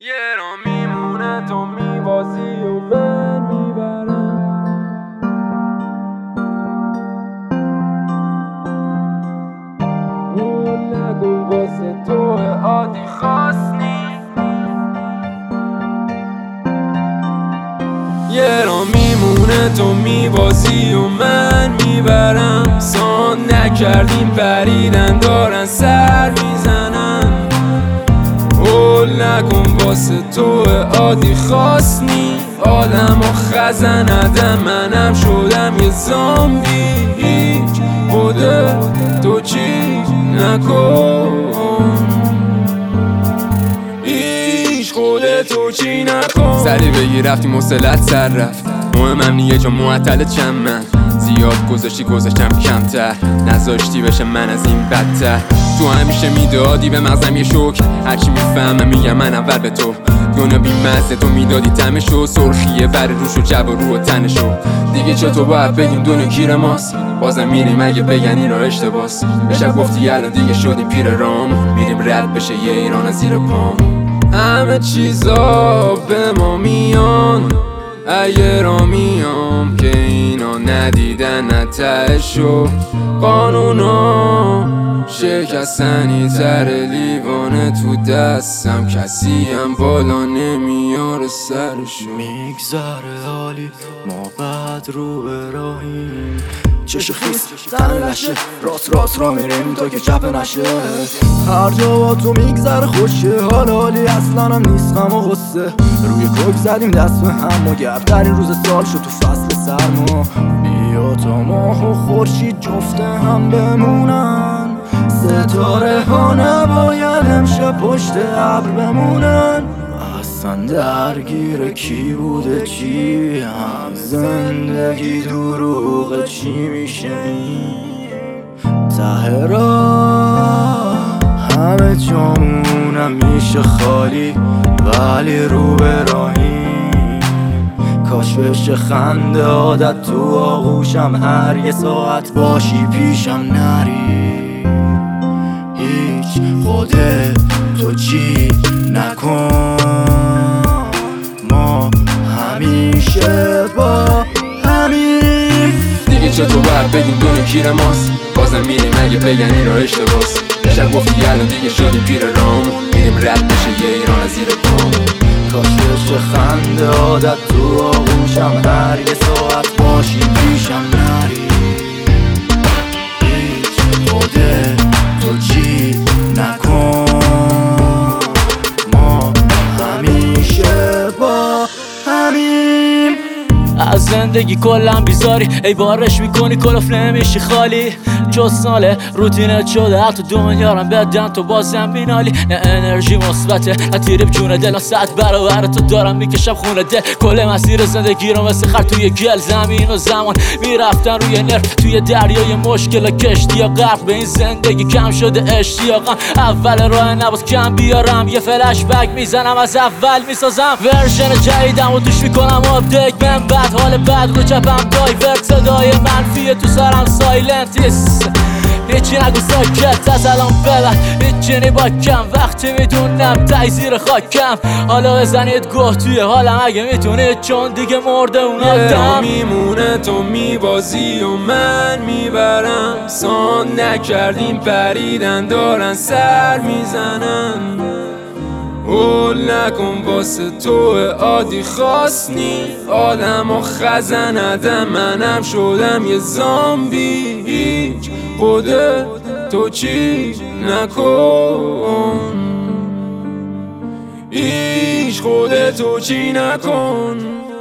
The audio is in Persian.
یه را میمونه تو میبازی و من میبرم. اون نگو واسه تو عادی خاص نیست. یه را میمونه تو میبازی و من میبرم. سان نکردیم پریدن دارن سر میزنن. قول نکن واسه تو عادی خاص نی. آدم و خزندم منم شدم یه زامبی. هیچ تو چی نکن. هیچ تو چی نکن. سری بگی رفتی مسلط سر رفت. مهمم نیه چون معطل چند من زیاد گذاشتم کمتر. نذاشتی بشه من از این بدتر. تو همیشه میدادی به مغزم یه شوک. هرچی میفهمم میگم من اول به تو. دنیا بی مزه تو میدادی تمشو. سرخیه بر روش و جب و رو و تنشو. دیگه چطور باید بگیم دنیا گیر ماست. بازم میریم اگه بگن این را اشتباس. بشب گفتی الان دیگه شدیم پیر رام. میریم رد بشه یه ایران از زیر پام. همه چیزا به ما میان. اگه را میام که اینا ندیدن نتهشو. قانونا شکستنی تر لیوانه تو دستم. کسی هم بالا نمیاره سرشو. میگذره حالی ما بعد رو به راهیم. چش خیس تن نشه راست را میریم تا که چپ نشه. هر جا با تو میگذره خوشه. حالی اصلا هم نیست غم و غصه. روی کوک زدیم دست به هم و گردترین روز سال شد تو فصل سرما. بیا تا ماه و خورشید جفته هم بمونن. ستاره ها نباید امشب پشت ابر بمونن. اصلا درگیر کی بوده چی هم زندگی دروغ چی میشه این ته راه. همه جامونم میشه خالی ولی رو به راهیم. کاش بشه خنده عادت تو آغوشم. هر یه ساعت باشی پیشم نری. هیچ تو چی نکن. ما همیشه با همین. دیگه چطور باید بگیم دنیا گیر ماست. بازم میریم اگه بگن این را اشتباس. بشب گفتی الان دیگه شدیم پیر رام. میریم رد بشه یه ایران از زیر پام. کاش بشه خنده عادت تو آغوشم. هر یه ساعت باشی پیشم نری. هیچ تو چی نکن. ما همیشه با همین. از زندگی کلم بیزاری ای بارش میکنی کلوف نمیشی خالی. جز ساله روتینت شده حتی دنیا رم بدن تو بازم مینالی. نه انرژی مثبته نه تیریم جونه دل. 100 برابر تو دارم میکشم خونه دل. کل مسیر زندگی رو مثل خر توی گل. زمین و زمان میرفتن روی نرف. توی دریای مشکل کشتی یا غرق. به این زندگی کم شده اشتیاقم. اول راه نباز کم بیارم. یه فلش بک میزنم از اول میسازم. ورژن جدیدم و دوش میکنم آپدیت. من بعد حال بعد رو چپم دایورت. صدای منفیه تو سرم سایلنتیس. هیچی نگو ساکت از الان ببر. هیچی نی با کم وقتی میدونم تای زیر خاکم. حالا بزنید گوه توی حالم اگه میتونید چون دیگه مرده اون آدم. میمونه تو میبازی و من میبرم. سان نکردیم پریدن دارن سر میزنن. قول نکن واسه تو عادی خاص نی. آدم و خزندم منم شدم یه زامبی. هیچ تو چی نکن. هیچ تو چی نکن.